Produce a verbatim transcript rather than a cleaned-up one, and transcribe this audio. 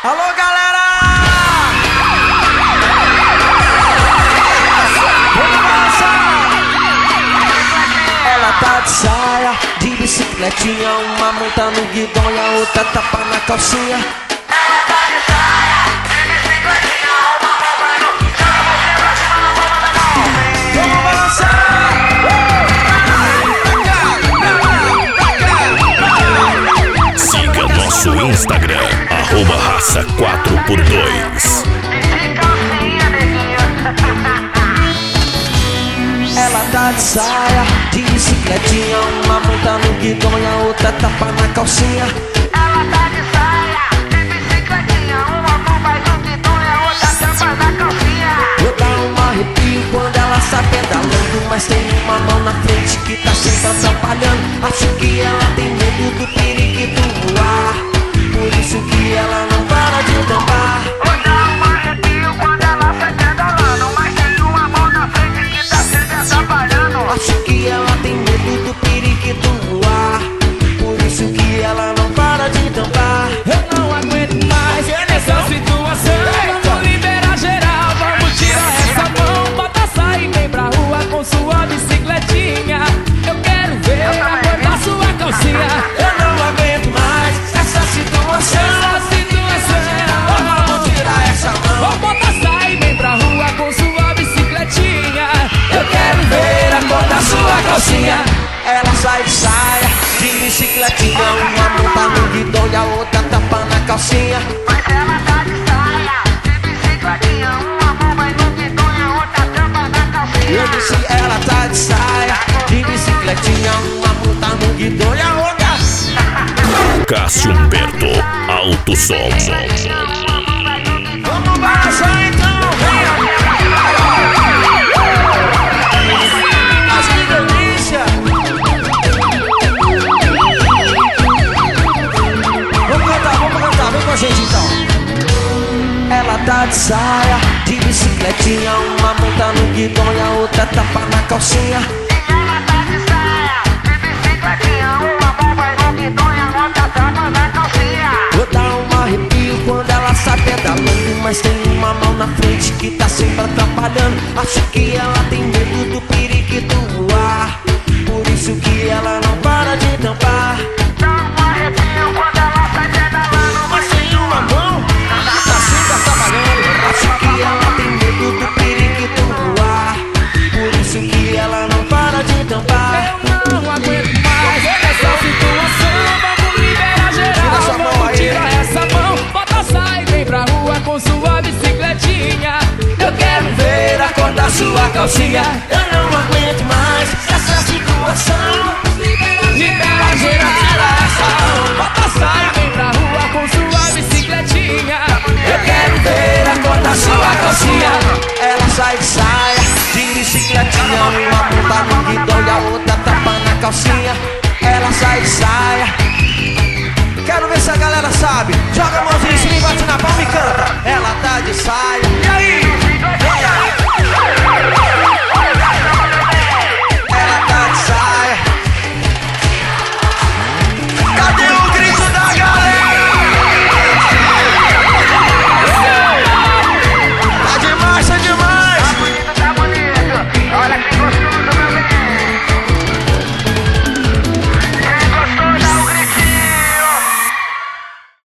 Alô, galera! Ela tá de saia, de bicicletinha, uma monta no guidão e a outra tapa na calcinha. Ela tá de saia, de bicicletinha, uma monta no guidão, Vamos balançar! Siga nosso Instagram, arroba raça quatro por dois. Ela tá de saia, de bicicletinha, uma monta no guidão e a outra tapa na calcinha. Ela tá de saia, de bicicletinha, uma mão vai no guidão e a outra tampa na calcinha. Eu dá um arrepio quando ela sai pedalando, mas tem uma mão na frente que tá sempre atrapalhando. Acho que ela tem medo do periquito voar, por isso que ela não para de tampar. Oi, dá um arrepio quando ela sai pedalando, mas tem uma mão na frente que tá sempre atrapalhando. Acho que ela tem medo do periquito voar, por isso que ela não para de tampar. Eu não aguento mais essa situação. Vamos liberar geral, vamos tirar essa mão. Bota sair, vem pra rua com sua bicicletinha. Eu quero ver a cor da sua calcinha. Eu não aguento mais essa situação. Essa situação. Vamos tirar essa mão. Vamos botar sair, vem pra rua com sua bicicletinha. Eu quero ver a cor da sua calcinha. Ela sai de saia, de bicicletinha, uma monta no guidão e a outra tapa na calcinha. Mas ela tá de saia, de bicicletinha, uma mão vai no guidão e a outra tampa na calcinha. Eu disse ela tá de saia, de bicicletinha, uma monta no guidão e a outra. Cássio Humberto, Alto Som. Vamos balançar então, venha! Mas que delícia! Vamos cantar, vamos cantar, vem com a gente então. Ela tá de saia, de bicicletinha, uma monta no guidão e a outra tapa na calcinha. Ela tá de saia, de bicicletinha, uma mão vai no guidão e a outra tampa na calcinha. Vou dar um arrepio quando ela sai pedalando, mas tem uma mão na frente que tá sempre atrapalhando. Acho que ela tem medo do periquito voar, por isso que ela não para de tampar. Dá um arrepio quando ela sai pedalando, Mas tem uma mão que tá sempre atrapalhando. Acho que ela tem medo do periquito voar, por isso que ela não para de tampar. Eu não aguento mais essa situação. Vamos liberar geral, Tira essa mão vamos aí. tirar essa mão. Bota sai, vem pra rua com sua bicicletinha. Eu quero ver a cor da sua calcinha. Eu não aguento mais essa situação.